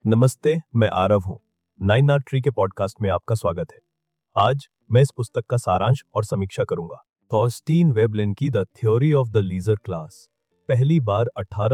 नमस्ते, मैं आरव हूँ। नाइन आर्ट ट्री के पॉडकास्ट में आपका स्वागत है। आज मैं इस पुस्तक का सारांश और समीक्षा करूंगा। थॉर्स्टीन वेबलिन की the theory of the leisure class, पहली बार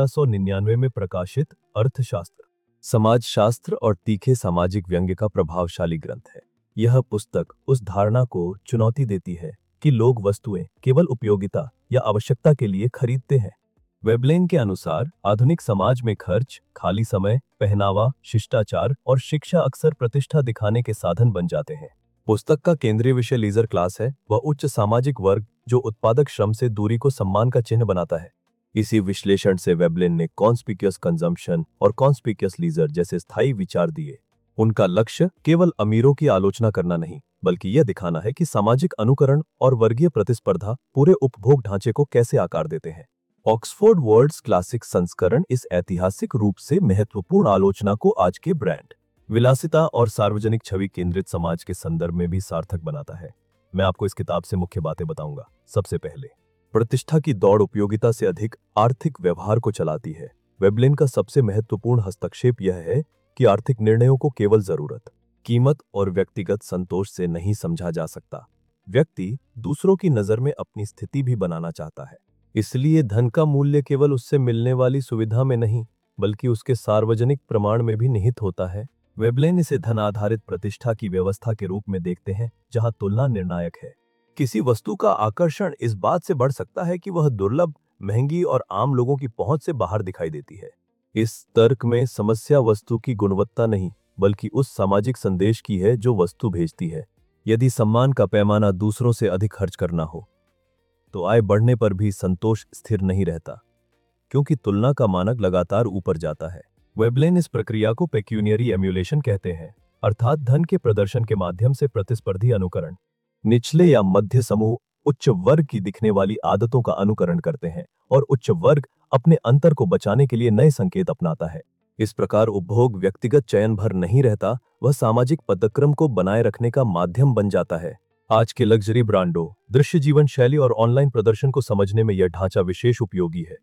1899 में प्रकाशित अर्थशास्त्र, समाजशास्त्र और तीखे सामाजिक व्यंग्य का प्रभावशाली ग्रंथ है। यह पुस्तक उस धारणा को चुनौती देती है कि लोग वस्तुएं केवल उपयोगिता या आवश्यकता के लिए खरीदते हैं। वेबलेन के अनुसार आधुनिक समाज में खर्च, खाली समय, पहनावा, शिष्टाचार और शिक्षा अक्सर प्रतिष्ठा दिखाने के साधन बन जाते हैं। पुस्तक का केंद्रीय विषय लीजर क्लास है, वह उच्च सामाजिक वर्ग जो उत्पादक श्रम से दूरी को सम्मान का चिन्ह बनाता है। इसी विश्लेषण से वेबलेन ने कॉन्स्पिक्यूअस कंजम्पशन और कॉन्स्पिक्यूअस लीजर जैसे स्थायी विचार दिए। उनका लक्ष्य केवल अमीरों की आलोचना करना नहीं, बल्कि यह दिखाना है कि सामाजिक अनुकरण और वर्गीय प्रतिस्पर्धा पूरे उपभोग ढांचे को कैसे आकार देते हैं। ऑक्सफोर्ड वर्ड्स क्लासिक संस्करण इस ऐतिहासिक रूप से महत्वपूर्ण आलोचना को आज के ब्रांड, विलासिता और सार्वजनिक छवि केंद्रित समाज के संदर्भ में भी सार्थक बनाता है। मैं आपको इस किताब से मुख्य बातें बताऊंगा। सबसे पहले, प्रतिष्ठा की दौड़ उपयोगिता से अधिक आर्थिक व्यवहार को चलाती है। वेबलिन का सबसे महत्वपूर्ण हस्तक्षेप यह है कि आर्थिक निर्णयों को केवल जरूरत, कीमत और व्यक्तिगत संतोष से नहीं समझा जा सकता। व्यक्ति दूसरों की नजर में अपनी स्थिति भी बनाना चाहता है, इसलिए धन का मूल्य केवल उससे मिलने वाली सुविधा में नहीं, बल्कि उसके सार्वजनिक प्रमाण में भी निहित होता है। वेबलेन इसे धन आधारित प्रतिष्ठा की व्यवस्था के रूप में देखते हैं, जहां तुलना निर्णायक है। किसी वस्तु का आकर्षण इस बात से बढ़ सकता है कि वह दुर्लभ, महंगी और आम लोगों की पहुंच से बाहर दिखाई देती है। इस तर्क में समस्या वस्तु की गुणवत्ता नहीं, बल्कि उस सामाजिक संदेश की है जो वस्तु भेजती है। यदि सम्मान का पैमाना दूसरों से अधिक खर्च करना हो, तो आय बढ़ने पर भी संतोष स्थिर नहीं रहता, क्योंकि तुलना का मानक लगातार ऊपर जाता है। वेबलेन इस प्रक्रिया को पेक्यूनियरी एम्यूलेशन कहते हैं, अर्थात धन के प्रदर्शन के माध्यम से प्रतिस्पर्धी अनुकरण। निचले या मध्य समूह उच्च वर्ग की दिखने वाली आदतों का अनुकरण करते हैं और उच्च वर्ग अपने अंतर को बचाने के लिए नए संकेत अपनाता है। इस प्रकार उपभोग व्यक्तिगत चयन भर नहीं रहता, वह सामाजिक पदक्रम को बनाए रखने का माध्यम बन जाता है। आज के लग्जरी ब्रांडों, दृश्य जीवन शैली और ऑनलाइन प्रदर्शन को समझने में यह ढांचा विशेष उपयोगी है।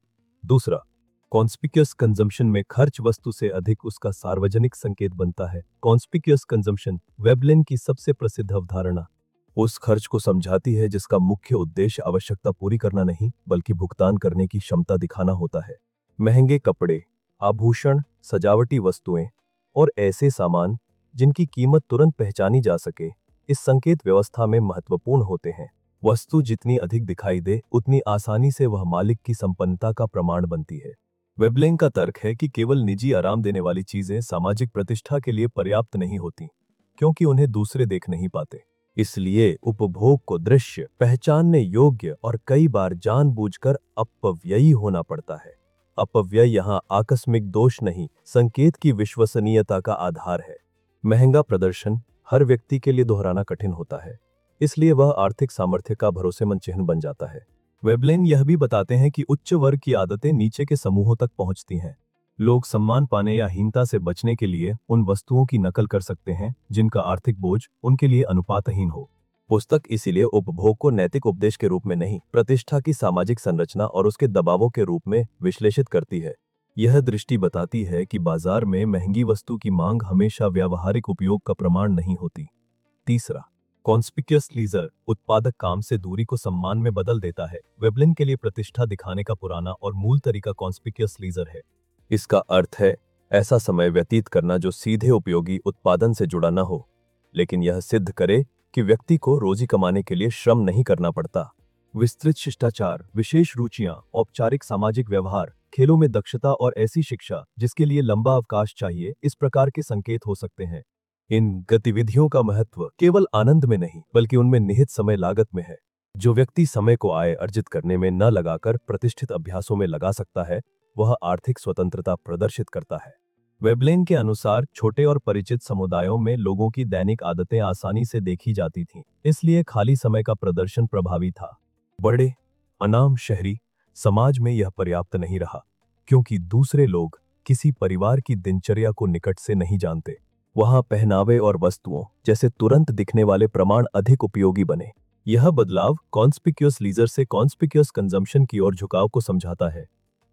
दूसरा, कॉन्स्पिक्यूअस कंजम्पशन में खर्च वस्तु से अधिक उसका सार्वजनिक संकेत बनता है। कॉन्स्पिक्यूअस कंजम्पशन वेबलिन की सबसे प्रसिद्ध अवधारणा उस खर्च को समझाती है जिसका मुख्य उद्देश्य आवश्यकता पूरी करना नहीं, बल्कि भुगतान करने की क्षमता दिखाना होता है। महंगे कपड़े, आभूषण, सजावटी वस्तुएं और ऐसे सामान जिनकी कीमत तुरंत पहचानी जा सके, इस संकेत व्यवस्था में महत्वपूर्ण होते हैं। वस्तु जितनी अधिक दिखाई दे, उतनी आसानी से वह मालिक की संपन्नता का प्रमाण बनती है। वेबलेन का तर्क है कि केवल निजी आराम देने वाली चीजें सामाजिक प्रतिष्ठा के लिए पर्याप्त नहीं होती, क्योंकि उन्हें दूसरे देख नहीं पाते। इसलिए उपभोग को दृश्य, पहचानने योग्य और कई बार जानबूझकर अपव्ययी होना पड़ता है। अपव्यय यहाँ आकस्मिक दोष नहीं, संकेत की विश्वसनीयता का आधार है। महंगा प्रदर्शन हर व्यक्ति के लिए दोहराना कठिन होता है, इसलिए वह आर्थिक सामर्थ्य का भरोसेमंद चिन्ह बन जाता है। वेबलेन यह भी बताते हैं कि उच्च वर्ग की आदतें नीचे के समूहों तक पहुंचती हैं। लोग सम्मान पाने या हीनता से बचने के लिए उन वस्तुओं की नकल कर सकते हैं जिनका आर्थिक बोझ उनके लिए अनुपातहीन हो। पुस्तक इसीलिए उपभोग को नैतिक उपदेश के रूप में नहीं, प्रतिष्ठा की सामाजिक संरचना और उसके दबावों के रूप में विश्लेषित करती है। यह दृष्टि बताती है कि बाजार में महंगी वस्तु की मांग हमेशा व्यावहारिक उपयोग का प्रमाण नहीं होती। तीसरा, कॉन्स्पिक्यूअस लीजर उत्पादक काम से दूरी को सम्मान में बदल देता है। वेबलिन के लिए प्रतिष्ठा दिखाने का पुराना और मूल तरीका कॉन्स्पिक्यूअस लीजर है। इसका अर्थ है ऐसा समय व्यतीत करना जो सीधे उपयोगी उत्पादन से जुड़ा न हो, लेकिन यह सिद्ध करे कि व्यक्ति को रोजी कमाने के लिए श्रम नहीं करना पड़ता। विस्तृत शिष्टाचार, विशेष रुचियां, औपचारिक सामाजिक व्यवहार, खेलों में दक्षता और ऐसी शिक्षा जिसके लिए लंबा अवकाश चाहिए, इस प्रकार के संकेत हो सकते हैं। इन गतिविधियों का महत्व केवल आनंद में नहीं, बल्कि उनमें निहित समय लागत में है। जो व्यक्ति समय को आय अर्जित करने में न लगाकर प्रतिष्ठित अभ्यासों में लगा सकता है, वह आर्थिक स्वतंत्रता प्रदर्शित करता है। वेबलेन के अनुसार छोटे और परिचित समुदायों में लोगों की दैनिक आदतें आसानी से देखी जाती थीं, इसलिए खाली समय का प्रदर्शन प्रभावी था। बड़े, अनाम शहरी समाज में यह पर्याप्त नहीं रहा, क्योंकि दूसरे लोग किसी परिवार की दिनचर्या को निकट से नहीं जानते। वहां पहनावे और वस्तुओं जैसे तुरंत दिखने वाले प्रमाण अधिक उपयोगी बने। यह बदलाव कॉन्स्पिक्यूअस लीजर से कॉन्स्पिक्यूअस कंजम्पशन की ओर झुकाव को समझाता है।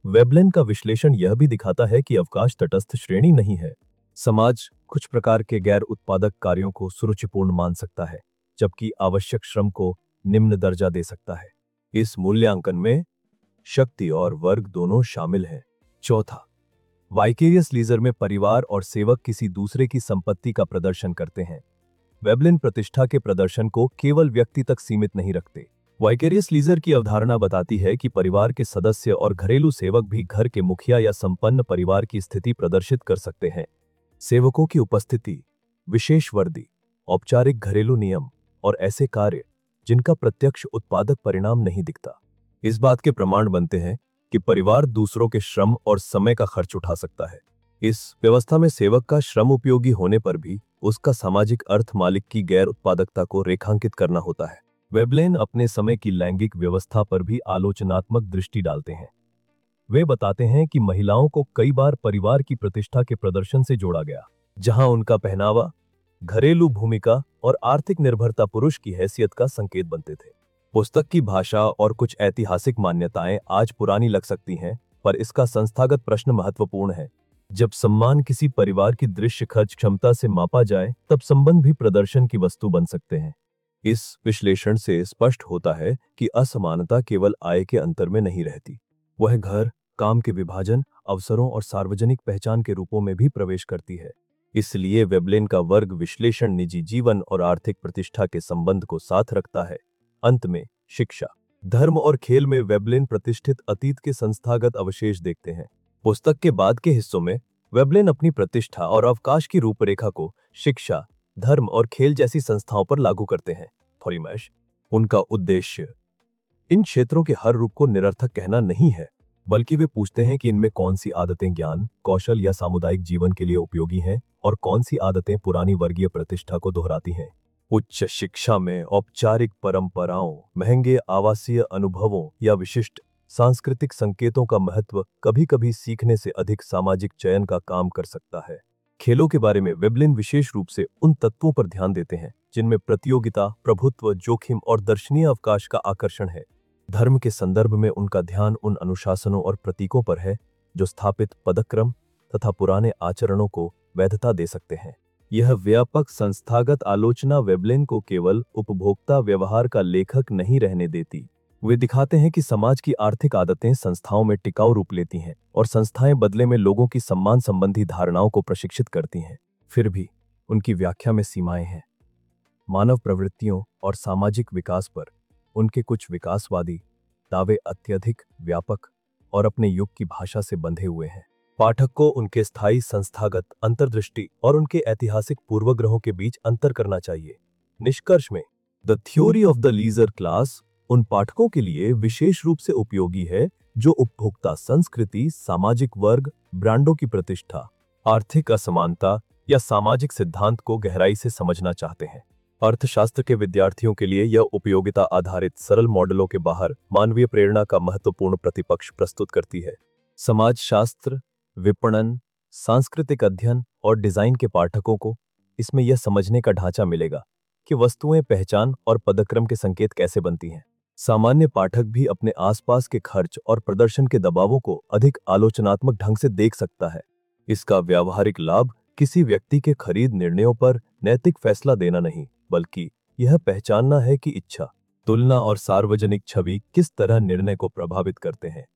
वेबलिन का विश्लेषण यह भी दिखाता है कि अवकाश तटस्थ श्रेणी नहीं है। समाज कुछ प्रकार के गैर उत्पादक कार्यों को सुरुचिपूर्ण मान सकता है, जबकि आवश्यक श्रम को निम्न दर्जा दे सकता है। इस मूल्यांकन में शक्ति और वर्ग दोनों शामिल हैं। चौथा, वाइकेरियस लीजर में परिवार और सेवक किसी दूसरे की संपत्ति का प्रदर्शन करते हैं। वेबलिन प्रतिष्ठा के प्रदर्शन को केवल व्यक्ति तक सीमित नहीं रखते। वाइकेरियस लीजर की अवधारणा बताती है कि परिवार के सदस्य और घरेलू सेवक भी घर के मुखिया या संपन्न परिवार की स्थिति प्रदर्शित कर सकते हैं। सेवकों की उपस्थिति, विशेष वर्दी, औपचारिक घरेलू नियम और ऐसे कार्य जिनका प्रत्यक्ष उत्पादक परिणाम नहीं दिखता, इस बात के प्रमाण बनते हैं कि परिवार दूसरों के श्रम और समय का खर्च उठा सकता है। इस व्यवस्था में सेवक का श्रम उपयोगी होने पर भी उसका सामाजिक अर्थ मालिक की गैर उत्पादकता को रेखांकित करना होता है। वेबलिन अपने समय की लैंगिक व्यवस्था पर भी आलोचनात्मक दृष्टि डालते हैं। वे बताते हैं कि महिलाओं को कई बार परिवार की प्रतिष्ठा के प्रदर्शन से जोड़ा गया, जहां उनका पहनावा, घरेलू भूमिका और आर्थिक निर्भरता पुरुष की हैसियत का संकेत बनते थे। पुस्तक की भाषा और कुछ ऐतिहासिक मान्यताएं आज पुरानी लग सकती हैं, पर इसका संस्थागत प्रश्न महत्वपूर्ण है। जब सम्मान किसी परिवार की दृश्य खर्च क्षमता से मापा जाए, तब संबंध भी प्रदर्शन की वस्तु बन सकते हैं। इस विश्लेषण से स्पष्ट होता है कि असमानता केवल आय के अंतर में नहीं रहती, वह घर, काम के विभाजन, अवसरों और सार्वजनिक पहचान के रूपों में भी प्रवेश करती है। इसलिए वेबलिन का वर्ग विश्लेषण निजी जीवन और आर्थिक प्रतिष्ठा के संबंध को साथ रखता है। अंत में शिक्षा, धर्म और खेल में वेबलिन प्रतिष्ठित अतीत के संस्थागत अवशेष देखते हैं। पुस्तक के बाद के हिस्सों में वेबलिन अपनी प्रतिष्ठा और अवकाश की रूपरेखा को शिक्षा, धर्म और खेल जैसी संस्थाओं पर लागू करते हैं। थॉरिमैश, उनका उद्देश्य इन क्षेत्रों के हर रूप को निरर्थक कहना नहीं है, बल्कि वे पूछते हैं कि इनमें कौन सी आदतें ज्ञान, कौशल या सामुदायिक जीवन के लिए उपयोगी हैं और कौन सी आदतें पुरानी वर्गीय प्रतिष्ठा को दोहराती हैं। उच्च शिक्षा में औपचारिक परंपराओं, महंगे आवासीय अनुभवों या विशिष्ट सांस्कृतिक संकेतों का महत्व कभी-कभी सीखने से अधिक सामाजिक चयन का काम कर सकता है। खेलों के बारे में वेबलिन विशेष रूप से उन तत्वों पर ध्यान देते हैं जिनमें प्रतियोगिता, प्रभुत्व, जोखिम और दर्शनीय अवकाश का आकर्षण है। धर्म के संदर्भ में उनका ध्यान उन अनुशासनों और प्रतीकों पर है जो स्थापित पदक्रम तथा पुराने आचरणों को वैधता दे सकते हैं। यह व्यापक संस्थागत आलोचना वेबलिन को केवल उपभोक्ता व्यवहार का लेखक नहीं रहने देती। वे दिखाते हैं कि समाज की आर्थिक आदतें संस्थाओं में टिकाऊ रूप लेती हैं और संस्थाएं बदले में लोगों की सम्मान संबंधी धारणाओं को प्रशिक्षित करती हैं। फिर भी उनकी व्याख्या में सीमाएं हैं। मानव प्रवृत्तियों और सामाजिक विकास पर उनके कुछ विकासवादी दावे अत्यधिक व्यापक और अपने युग की भाषा से बंधे हुए हैं। पाठक को उनके स्थायी संस्थागत अंतर्दृष्टि और उनके ऐतिहासिक पूर्वग्रहों के बीच अंतर करना चाहिए। निष्कर्ष में the theory of the leisure class उन पाठकों के लिए विशेष रूप से उपयोगी है जो उपभोक्ता संस्कृति, सामाजिक वर्ग, ब्रांडों की प्रतिष्ठा, आर्थिक असमानता या सामाजिक सिद्धांत को गहराई से समझना चाहते हैं। अर्थशास्त्र के विद्यार्थियों के लिए यह उपयोगिता आधारित सरल मॉडलों के बाहर मानवीय प्रेरणा का महत्वपूर्ण प्रतिपक्ष प्रस्तुत करती है। समाजशास्त्र, विपणन, सांस्कृतिक अध्ययन और डिजाइन के पाठकों को इसमें यह समझने का ढांचा मिलेगा कि वस्तुएं पहचान और पदक्रम के संकेत कैसे बनती हैं। सामान्य पाठक भी अपने आसपास के खर्च और प्रदर्शन के दबावों को अधिक आलोचनात्मक ढंग से देख सकता है। इसका व्यावहारिक लाभ किसी व्यक्ति के खरीद निर्णयों पर नैतिक फैसला देना नहीं, बल्कि यह पहचानना है कि इच्छा, तुलना और सार्वजनिक छवि किस तरह निर्णय को प्रभावित करते हैं।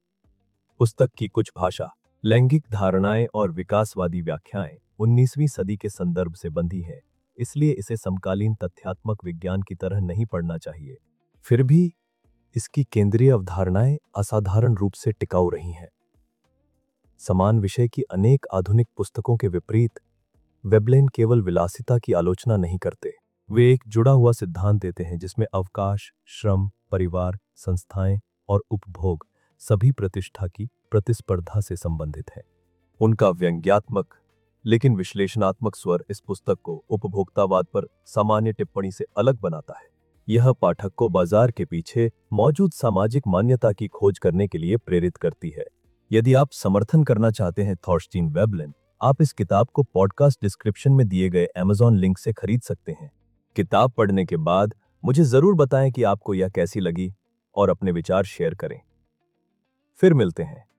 पुस्तक की कुछ भाषा, लैंगिक धारणाएं और विकासवादी व्याख्याएं 19वीं सदी के संदर्भ से बंधी है, इसलिए इसे समकालीन तथ्यात्मक विज्ञान की तरह नहीं पढ़ना चाहिए। फिर भी इसकी केंद्रीय अवधारणाएं असाधारण रूप से टिकाऊ रही हैं। समान विषय की अनेक आधुनिक पुस्तकों के विपरीत वेबलिन केवल विलासिता की आलोचना नहीं करते, वे एक जुड़ा हुआ सिद्धांत देते हैं जिसमें अवकाश, श्रम, परिवार, संस्थाएं और उपभोग सभी प्रतिष्ठा की प्रतिस्पर्धा से संबंधित है। उनका व्यंग्यात्मक लेकिन विश्लेषणात्मक स्वर इस पुस्तक को उपभोक्तावाद पर सामान्य टिप्पणी से अलग बनाता है। यह पाठक को बाजार के पीछे मौजूद सामाजिक मान्यता की खोज करने के लिए प्रेरित करती है। यदि आप समर्थन करना चाहते हैं थॉर्स्टीन वेबलिन, आप इस किताब को पॉडकास्ट डिस्क्रिप्शन में दिए गए Amazon लिंक से खरीद सकते हैं। किताब पढ़ने के बाद मुझे जरूर बताएं कि आपको यह कैसी लगी और अपने विचार शेयर करें। फिर मिलते हैं।